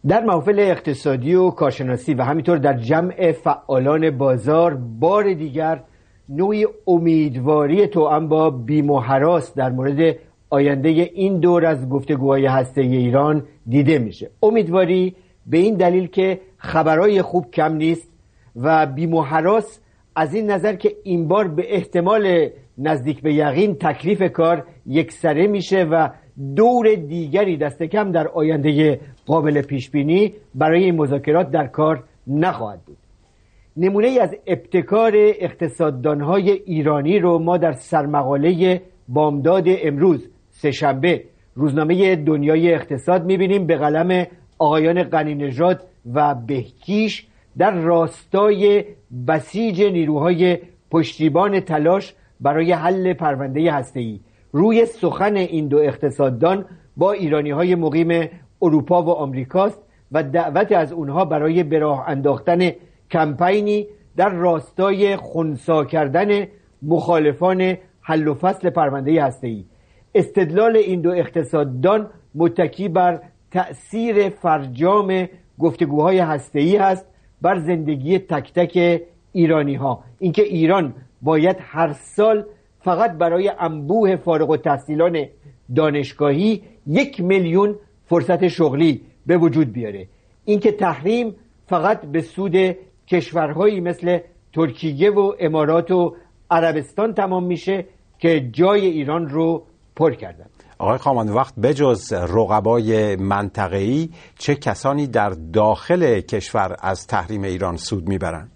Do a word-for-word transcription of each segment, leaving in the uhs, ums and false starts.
در محافل اقتصادی و کارشناسی و همینطور در جمع فعالان بازار بار دیگر نوعی امیدواری توأم با بیم و هراس در مورد آینده این دور از گفتگوهای هسته‌ای ایران دیده میشه. امیدواری به این دلیل که خبرهای خوب کم نیست و بیم و هراس از این نظر که این بار به احتمال نزدیک به یقین تکلیف کار یکسره میشه و دور دیگری دست کم در آینده قابل پیش بینی برای این مذاکرات در کار نخواهد بود. نمونه ای از ابتکار اقتصاددانهای ایرانی رو ما در سرمقاله بامداد امروز سه‌شنبه روزنامه دنیای اقتصاد میبینیم به قلم آقایان غنی‌نژاد و بهکیش در راستای بسیج نیروهای پشتیبان تلاش برای حل پرونده هسته‌ای. روی سخن این دو اقتصاددان با ایرانی‌های مقیم اروپا و آمریکاست و دعوت از اونها برای به راه انداختن کمپینی در راستای خنثی کردن مخالفان حل و فصل پرونده هسته‌ای. استدلال این دو اقتصاددان متکی بر تأثیر فرجام گفتگوهای هسته‌ای هست بر زندگی تک تک ایرانی‌ها. اینکه ایران باید هر سال فقط برای انبوه فارغ التحصیلان دانشگاهی یک میلیون فرصت شغلی به وجود بیاره. اینکه تحریم فقط به سود کشورهایی مثل ترکیه و امارات و عربستان تمام میشه که جای ایران رو پر کردن. آقای خامان، وقت بجز رقبای منطقه‌ای چه کسانی در داخل کشور از تحریم ایران سود میبرند؟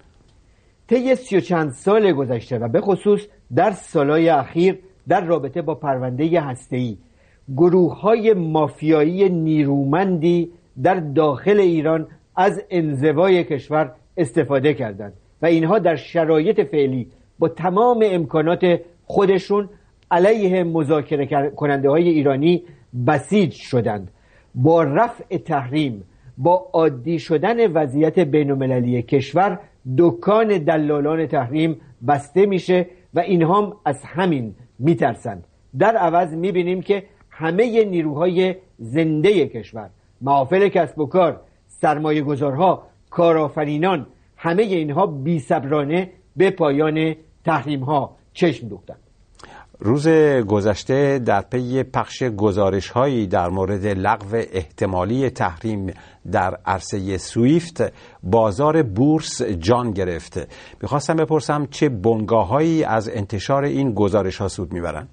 طی سی و چند سال گذشته و به خصوص در سالهای اخیر در رابطه با پرونده هسته‌ای گروه‌های مافیایی نیرومندی در داخل ایران از انزوای کشور استفاده کردند و اینها در شرایط فعلی با تمام امکانات خودشون علیه مذاکره کننده های ایرانی بسیج شدند. با رفع تحریم، با عادی شدن وضعیت بین المللی کشور، دکان دلالان تحریم بسته میشه و اینها هم از همین میترسند. در عوض میبینیم که همه نیروهای زنده کشور، محافل کسب و کار، سرمایه گذارها، کارآفرینان، همه اینها بی صبرانه به پایان تحریم ها چشم دوختند. روز گذشته در پی پخش گزارش‌هایی در مورد لغو احتمالی تحریم در عرصه سویفت بازار بورس جان گرفت. می‌خواستم بپرسم چه بنگاه‌هایی از انتشار این گزارش‌ها سود می‌برند؟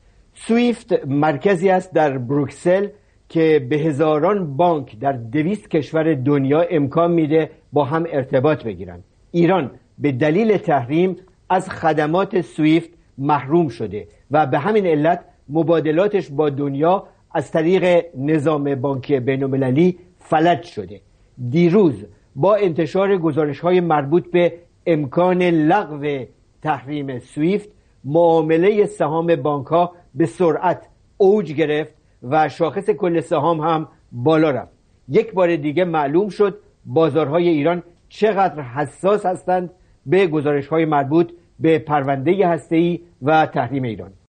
سویفت مرکزی است در بروکسل که به هزاران بانک در دویست کشور دنیا امکان میده با هم ارتباط بگیرند. ایران به دلیل تحریم از خدمات سویفت محروم شده و به همین علت مبادلاتش با دنیا از طریق نظام بانکی بین‌المللی فلج شده. دیروز با انتشار گزارش‌های مربوط به امکان لغو تحریم سویفت، معامله سهام بانک‌ها به سرعت اوج گرفت و شاخص کل سهام هم بالا رفت. یک بار دیگه معلوم شد بازارهای ایران چقدر حساس هستند به گزارش‌های مربوط به پرونده هسته‌ای و تحریم ایران.